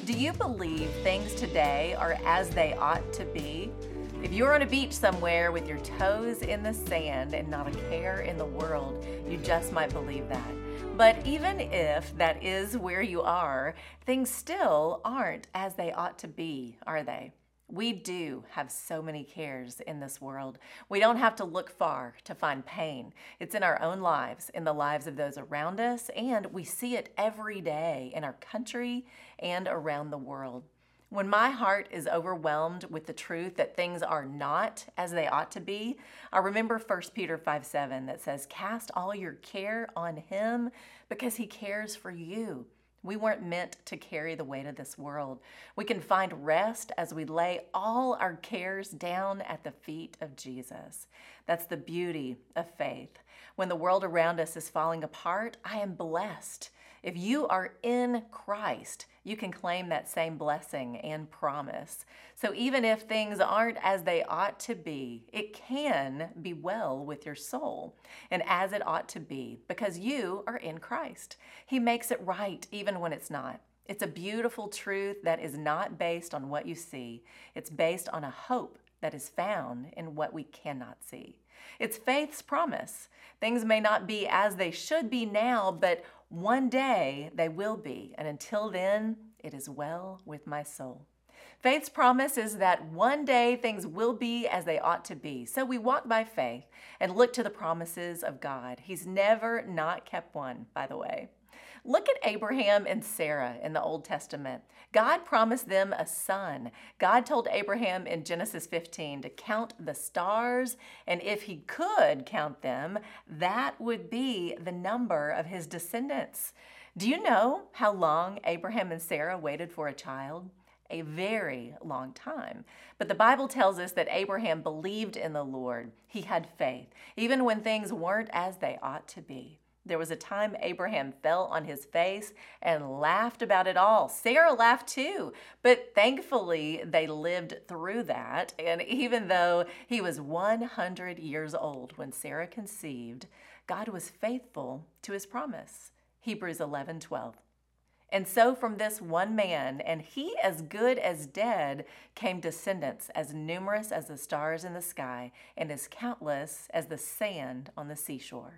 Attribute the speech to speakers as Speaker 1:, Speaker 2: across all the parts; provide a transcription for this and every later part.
Speaker 1: Do you believe things today are as they ought to be? If you're on a beach somewhere with your toes in the sand and not a care in the world, you just might believe that. But even if that is where you are, things still aren't as they ought to be, are they? We do have so many cares in this world. We don't have to look far to find pain. It's in our own lives, in the lives of those around us, and we see it every day in our country and around the world. When my heart is overwhelmed with the truth that things are not as they ought to be, I remember 1 Peter 5:7 that says, "Cast all your care on him because he cares for you." We weren't meant to carry the weight of this world. We can find rest as we lay all our cares down at the feet of Jesus. That's the beauty of faith. When the world around us is falling apart, I am blessed. If you are in Christ, you can claim that same blessing and promise. So even if things aren't as they ought to be, it can be well with your soul and as it ought to be because you are in Christ. He makes it right even when it's not. It's a beautiful truth that is not based on what you see. It's based on a hope that is found in what we cannot see. It's faith's promise. Things may not be as they should be now, but one day they will be. And until then, it is well with my soul. Faith's promise is that one day things will be as they ought to be. So we walk by faith and look to the promises of God. He's never not kept one, by the way. Look at Abraham and Sarah in the Old Testament. God promised them a son. God told Abraham in Genesis 15 to count the stars, and if he could count them, that would be the number of his descendants. Do you know how long Abraham and Sarah waited for a child? A very long time. But the Bible tells us that Abraham believed in the Lord. He had faith, even when things weren't as they ought to be. There was a time Abraham fell on his face and laughed about it all. Sarah laughed too, but thankfully they lived through that. And even though he was 100 years old when Sarah conceived, God was faithful to his promise. Hebrews 11:12. And so from this one man, and he as good as dead, came descendants as numerous as the stars in the sky and as countless as the sand on the seashore.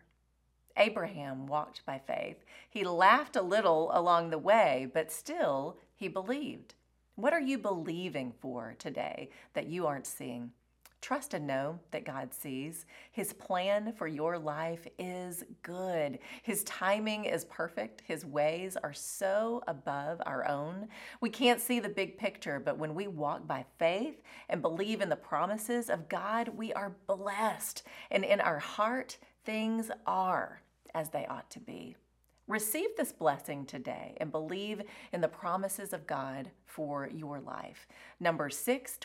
Speaker 1: Abraham walked by faith. He laughed a little along the way, but still he believed. What are you believing for today that you aren't seeing? Trust and know that God sees. His plan for your life is good. His timing is perfect. His ways are so above our own. We can't see the big picture, but when we walk by faith and believe in the promises of God, we are blessed. And in our heart, things are as they ought to be. Receive this blessing today and believe in the promises of God for your life. Numbers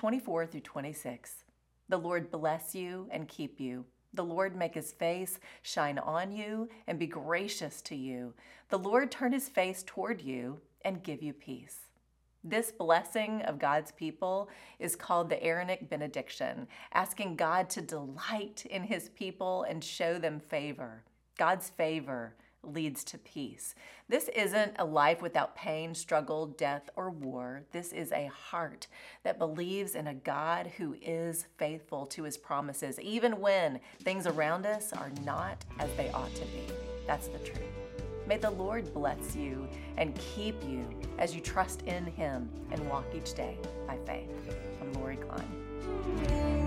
Speaker 1: 6:24-26. The Lord bless you and keep you. The Lord make his face shine on you and be gracious to you. The Lord turn his face toward you and give you peace. This blessing of God's people is called the Aaronic benediction, asking God to delight in his people and show them favor. God's favor leads to peace. This isn't a life without pain, struggle, death, or war. This is a heart that believes in a God who is faithful to his promises, even when things around us are not as they ought to be. That's the truth. May the Lord bless you and keep you as you trust in him and walk each day by faith. I'm Lori Klein.